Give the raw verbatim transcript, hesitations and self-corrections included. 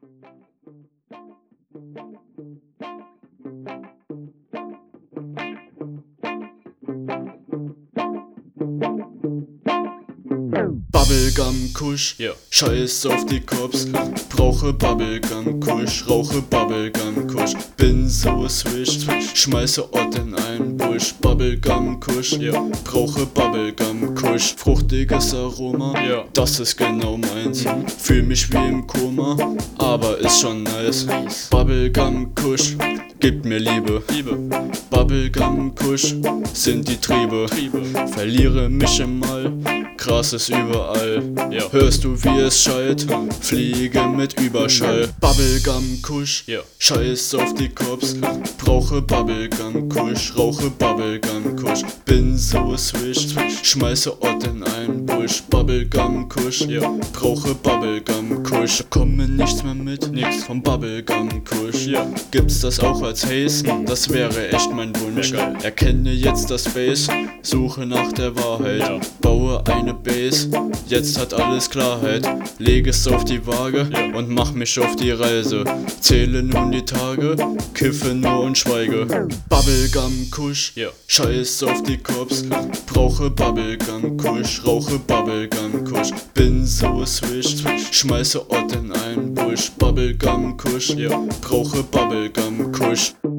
Bubblegum Kusch, Ja. Scheiß auf die Cops, brauche Bubblegum Kusch, rauche Bubblegum Kusch, bin so swish, schmeiße Ott in einen Busch. Bubblegum Kusch, Ja. brauche Bubblegum Kusch, fruchtiges Aroma, Ja. das ist genau meins. Mhm. Fühl mich wie im Koma, aber ist schon nice. Nice. Bubblegum Kusch, gibt mir Liebe. Liebe, Bubblegum Kusch sind die Triebe. Triebe, Verliere mich im All, Gras ist überall. Ja. Hörst du, wie es schallt? Fliege mit Überschall. Bubblegum Kusch, Ja. Scheiß auf die Cops, brauche Bubblegum Kusch, rauche Bubblegum Kusch, bin so swish, schmeiße Ott in einen Busch. Bubblegum Kusch, Ja. brauche Bubblegum Kusch, komme nichts mehr mit, Nix. vom Bubblegum Kusch. Ja. Gibt's das auch als Haze? Das wäre echt mein Wunsch. Wär geil. Erkenne jetzt das Bass, suche nach der Wahrheit, Ja. baue eine Base, jetzt hat alles Klarheit. Lege es auf die Waage Ja. und mach mich auf die Reise. Zähle nun die Tage, kiffe nur und schweige. Bubblegum Kusch, Ja. Scheiß auf die Cops, brauche Bubblegum Kusch, rauche Bubblegum Kusch, bin so swish, schmeiße Ott in einen Busch. Bubblegum Kusch, Ja. brauche Bubblegum Kusch.